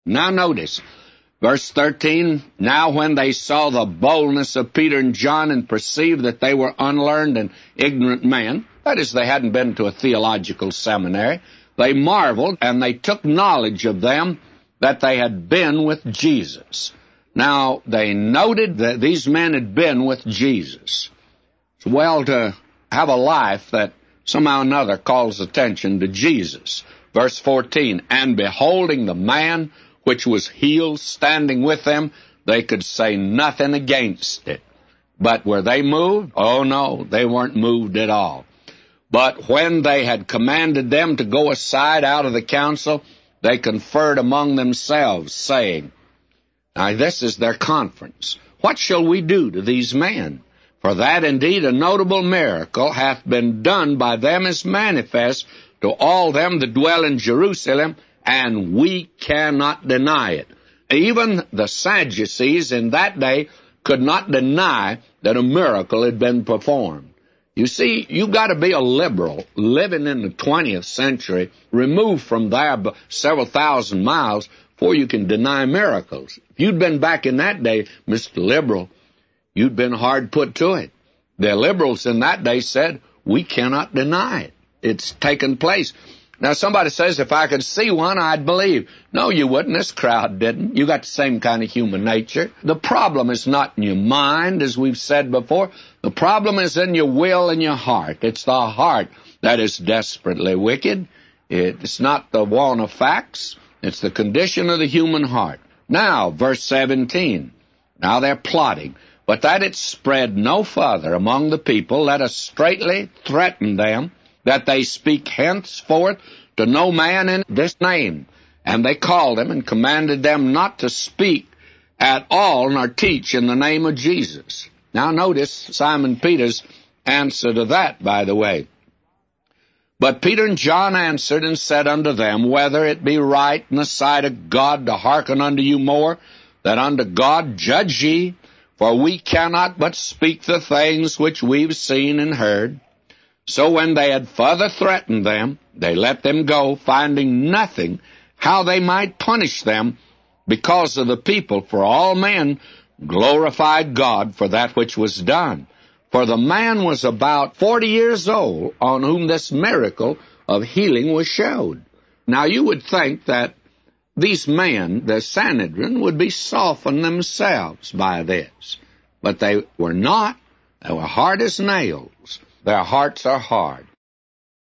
Now notice, verse 13, now when they saw the boldness of Peter and John and perceived that they were unlearned and ignorant men, that is, they hadn't been to a theological seminary, they marveled, and they took knowledge of them that they had been with Jesus. Now, they noted that these men had been with Jesus. It's well to have a life that somehow or another calls attention to Jesus. Verse 14, and beholding the man which was healed standing with them, they could say nothing against it. But were they moved? Oh, no, they weren't moved at all. But when they had commanded them to go aside out of the council, they conferred among themselves, saying, now this is their conference, what shall we do to these men? For that indeed a notable miracle hath been done by them is manifest to all them that dwell in Jerusalem, and we cannot deny it. Even the Sadducees in that day could not deny that a miracle had been performed. You see, you've got to be a liberal living in the 20th century, removed from there several thousand miles, before you can deny miracles. If you'd been back in that day, Mr. Liberal, you'd been hard put to it. The liberals in that day said, we cannot deny it. It's taken place. Now, somebody says, if I could see one, I'd believe. No, you wouldn't. This crowd didn't. You got the same kind of human nature. The problem is not in your mind, as we've said before. The problem is in your will and your heart. It's the heart that is desperately wicked. It's not the want of facts. It's the condition of the human heart. Now, verse 17. Now they're plotting. But that it spread no further among the people, let us straitly threaten them, that they speak henceforth to no man in this name. And they called them and commanded them not to speak at all nor teach in the name of Jesus. Now notice Simon Peter's answer to that, by the way. But Peter and John answered and said unto them, whether it be right in the sight of God to hearken unto you more than unto God, judge ye, for we cannot but speak the things which we've seen and heard. So when they had further threatened them, they let them go, finding nothing how they might punish them because of the people, for all men glorified God for that which was done. For the man was about 40 years old on whom this miracle of healing was showed. Now you would think that these men, the Sanhedrin, would be softened themselves by this. But they were not. They were hard as nails. Their hearts are hard.